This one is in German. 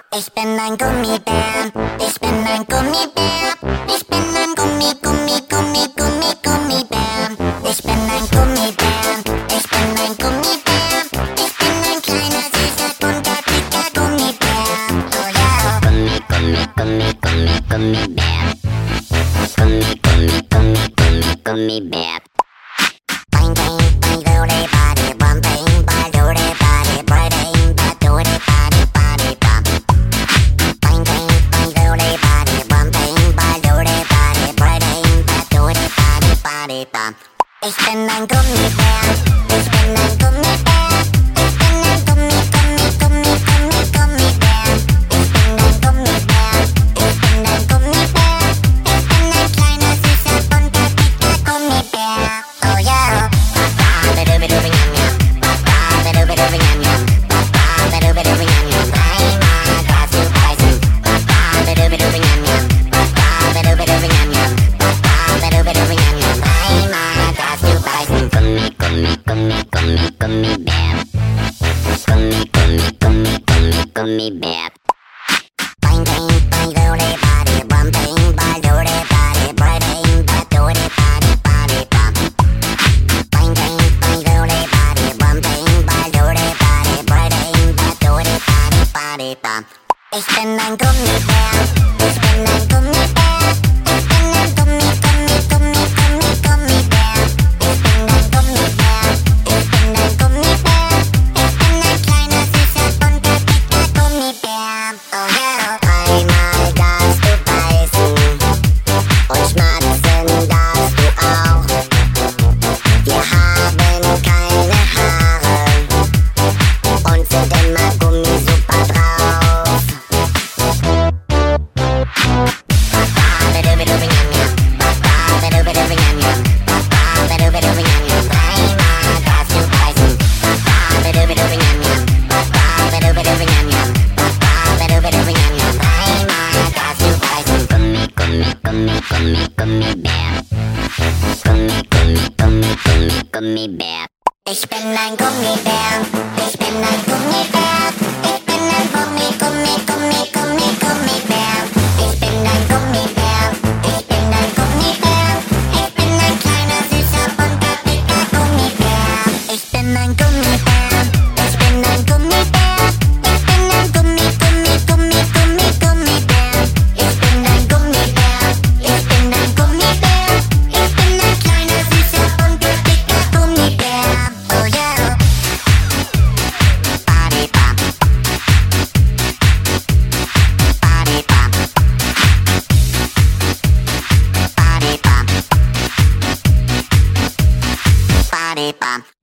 Ich bin ein Gummibär, ich bin ein Gummibär, ich bin ein Gummibär. Ich bin ein Gummibär, ich bin ein Gummibär, ich bin ein kleiner, süßer, bunter, dicker Gummibär. Oh ja. Gummibär. Gummibär. Bang, bang, bang, doody, body, bum, bang, bang, doody, body, bang, bang, doody, body, body, bum. Bang, bang, bang, doody, body, bum, bang, bang, doody, body, bang, bang, doody, body, body, bum. Ich bin ein Gummibär, ich bin ein Gummibär, ich bin ein Gummibär. Ich bin ein Gummibär, ich bin ein Gummibär, ich bin ein kleiner, süßer, bunter, dicker Gummibär. Oh yeah. Gummibär. Bang, bang, bang, doody, body, bum, bang, bang, doody, body, bang, bang, doody, body, body, bum. Bang, bang, bang, doody, body, bum, bang, bang, doody, body, bang, bang, doody, body, body, bum. Ich bin ein Gummibär, ich bin ein Gummibär, ich bin ein Gummibär. Ich bin ein Gummibär, ich bin ein Gummibär, ich bin ein kleiner, süßer, bunter, dicker Gummibär. Oh yeah. Einmal darfst du beißen und schmatzen darfst du auch. Wir haben keine Haare und sind immer gummisuper drauf. Gummibär. Ich bin ein Gummibär, ich bin ein Gummibär, ich bin ein Gummibär. Ich bin ein Gummibär, ich bin ein Gummibär, ich bin ein kleiner, süßer, bunter, dicker Gummibär. Ich bin ein Gummibär, ich bin ein Gummibär, ich bin ein Gummibär. Ich bin ein Gummibär, ich bin ein Gummibär, ich bin ein kleiner, süßer, bunter, dicker Gummibär. Oh yeah. Body bum. Body bum. Body bum. Body bum.